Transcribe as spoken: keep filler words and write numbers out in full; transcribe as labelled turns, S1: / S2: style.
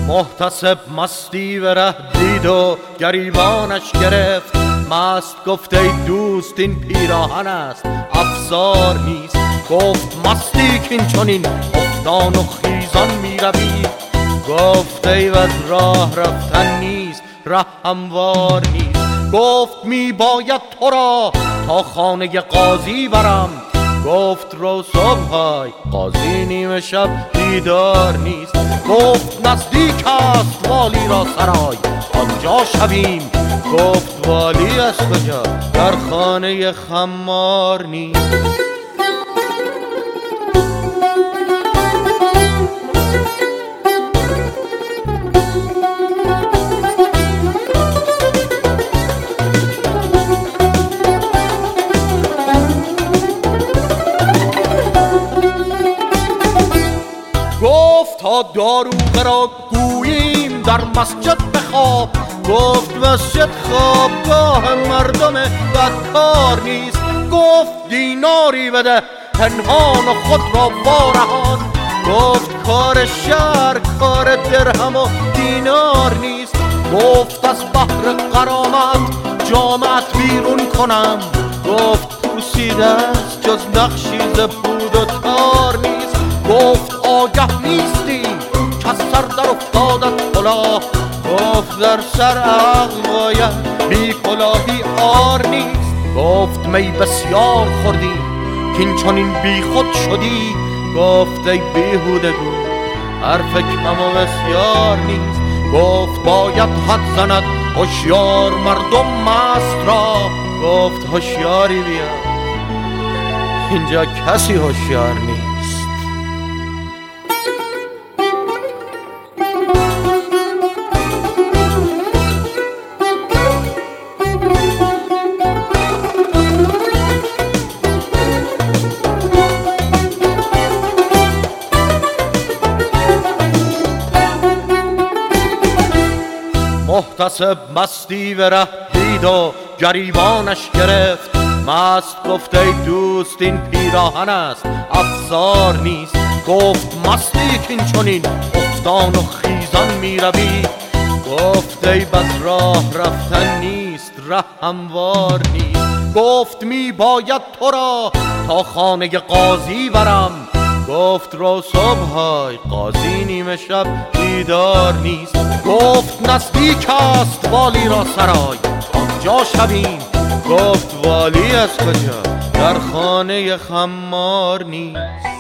S1: محتسب مستی به ره دید و گریبانش گرفت. مست گفت ای دوست این پیراهن است افسار نیست. گفت مستی کین چنین افتان و خیزان می روی. گفت ای وز راه رفتن نیست ره هموار نیست. گفت می باید تو را تا خانه قاضی برم. گفت رو صبحای قاضی نیمه شب دیدار نیست. گفت نزدیک است والی را سرای آنجا شویم. گفت والی از کجا در خانه خمار نیست. گفت تا داروغه را گوییم در مسجد بخواب. گفت مسجد خوابگاه مردم بدکار نیست. گفت دیناری بده پنهان و خود را وارهان. گفت کار شهر کار درهم و دینار نیست. گفت از بحر غرامت جامعت بیرون کنم. گفت پوسیده است جز نقشی ز بود و تار نیست. گفت آگه نیستی که سر در افتادت کلاه. گفت در سر عقل باید بی کلاهی عار نیست. گفت می بسیار خوردی کین چنین بی خود شدی. گفت ای بیهودگو حرف کم و بسیار نیست. گفت باید حد زند هوشیار مردم مست را. گفت هوشیاری بیا اینجا کسی هوشیار نیست. محتسب مستی به ره دید و گریبانش گرفت. مست گفت ای دوست این پیراهن است افسار نیست. گفت مستی کین چنین افتان و خیزان می روی. گفت ای بس راه رفتن نیست ره هموار نیست. گفت می باید تو را تا خانه قاضی برم. گفت رو صبحای قاضی نیمه شب دیدار نیست. گفت نزدیک است والی را سرای آنجا شویم. گفت والی از کجا در خانه خمار نیست.